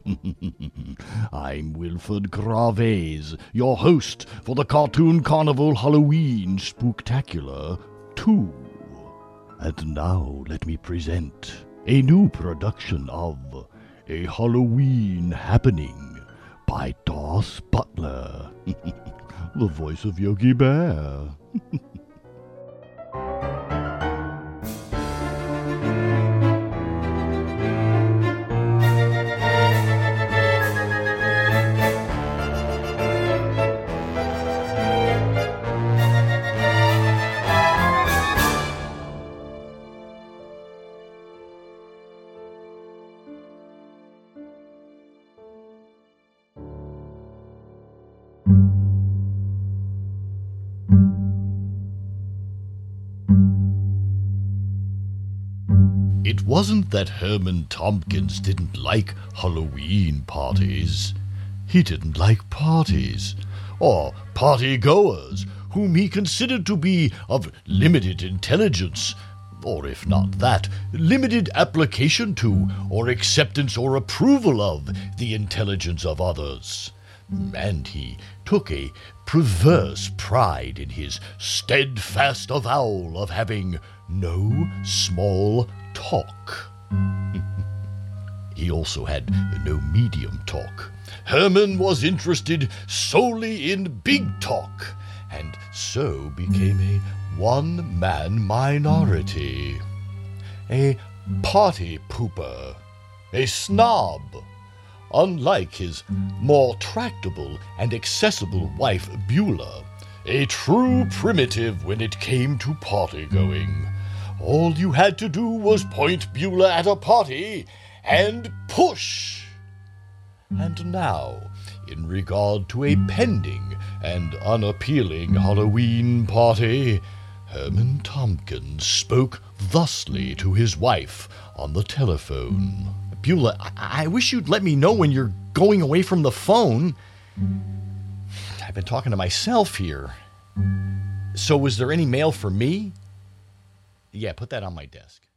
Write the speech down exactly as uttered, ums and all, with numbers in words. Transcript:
I'm Wilford Graves, your host for the Cartoon Carnival Halloween Spooktacular two. And now let me present a new production of A Halloween Happening by Doss Butler, the voice of Yogi Bear. It wasn't that Herman Tompkins didn't like Halloween parties. He didn't like parties, or party-goers, whom he considered to be of limited intelligence, or if not that, limited application to, or acceptance or approval of, the intelligence of others. And he took a perverse pride in his steadfast avowal of having no small talk. He also had no medium talk. Herman was interested solely in big talk, and so became a one-man minority. A party pooper. A snob. Unlike his more tractable and accessible wife Beulah, a true primitive when it came to party-going. All you had to do was point Beulah at a party and push. And now, in regard to a pending and unappealing Halloween party, Herman Tompkins spoke thusly to his wife on the telephone. Beulah, I-, I wish you'd let me know when you're going away from the phone. I've been talking to myself here. So was there any mail for me? Yeah, put that on my desk.